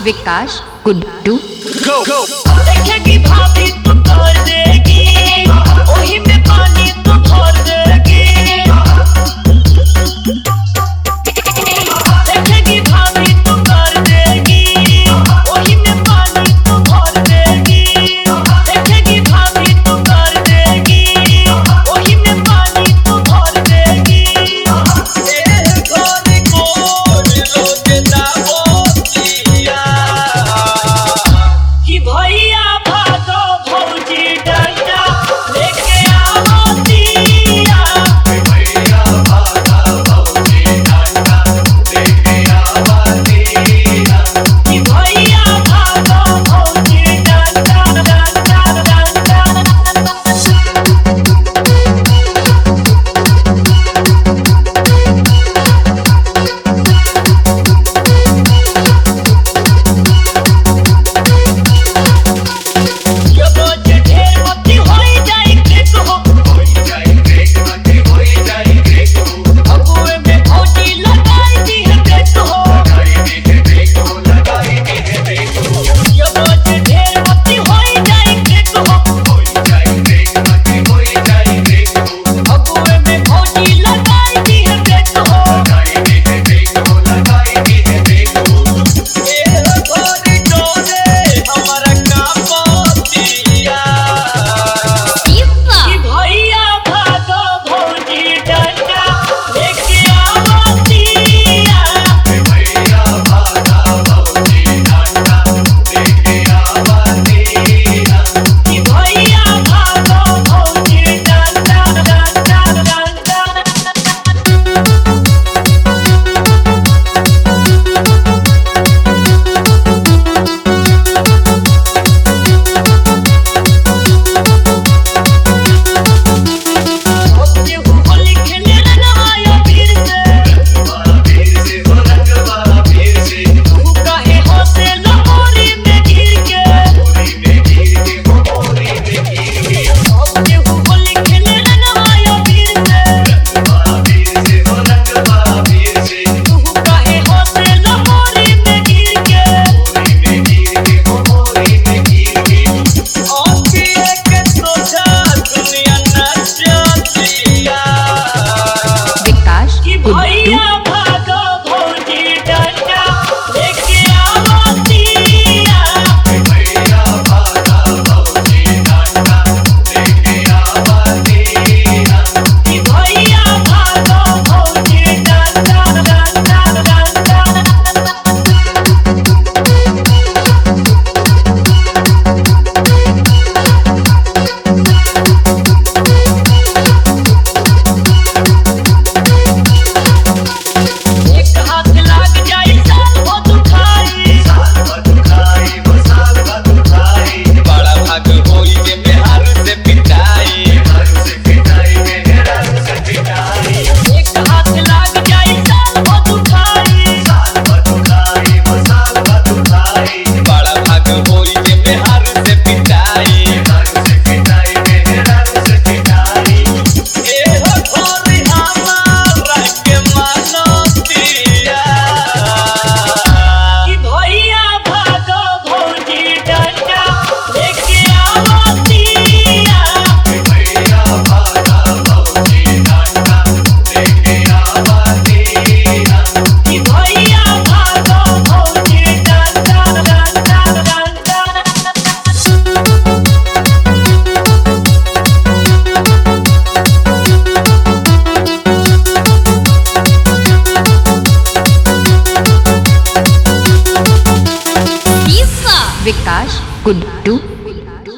विकास गुड्डू देखेगी भाभी तो कर देगी, ओही में पानी तो भर देगी। देखेगी भाभी तो कर देगी, ओही में पानी तो भर देगी। देखेगी भाभी तो कर देगी, ओही में पानी तो भर देगी। गोरी गोरी लोग दावतिया कि भैया भागो भौजी डंडा लेके आवतिया। भैया भागा भौजी डंडा लेके आवतिया। कि भैया भागो भौजी डंडा डंडा डंडा। ये रोज ढेर मती होई जाई क्लिक हो, होई जाई ब्रेक मती होई जाई ब्रेक हो। अगुए में भौजी लगाई दी है ब्रेक हो। लगाई दी है ब्रेक हो, लगाई दी है ब्रेक हो। ये रोज ढेर मती होई जाई क्लिक हो, होई जाई ब्रेक मती होई जाई ब्रेक हो। अगुए में भौजी लगाई दी है ब्रेक हो। लगाई दी है ब्रेक हो, लगाई दी है ब्रेक हो। ए गोरी डोरे हमारा कापतिया। कि भैया भागो भौजी डंडा लेके आवतिया। भैया भागा भौजी डंडा लेके आवतिया। कि भैया भागो भौजी डंडा डंडा डंडा। होती होली खेले रंगवाया वीर से, रंगवा वीर से हो, रंगवा वीर से। तू काहे होसे लहोरी में गिर के। मोरी में गिर के हो, मोरी में गिर के। होती होली खेले रंगवाया वीर से, रंगवा वीर से हो, रंगवा वीर से। तू काहे होसे लहोरी में गिर के। मोरी में गिर के हो, मोरी में गिर के। ओपिए के सोचा दुनिया नचतिया। विकास कि गुड्डू भैया भागो भौजी डंडा लेके आवतिया। भैया भागा भौजी डंडा लेके आवतिया। कि भैया भागो भौजी डंडा डंडा डंडा। एक हाथ लाग जाई साल हो दुखाई। साल बदुखाई वो साल बदुखाई। बड़ा भाग होई के बिहार से पिटाई। हर से पिटाई में हर से पिटाई। एक हाथ लाग जाई साल हो दुखाई। साल बदुखाई वो साल बदुखाई। बड़ा भाग होई के बिहार से पिटाई। हर से पिटाई में हर से पिटाई। ए हो गोरी हमारा के मानतिया। कि भैया भागो भौजी डंडा लेके आवतिया। भैया भागा भौजी डंडा लेके आवतिया। कि भैया भागो भौजी डंडा डंडा डंडा। विकास गुड्डू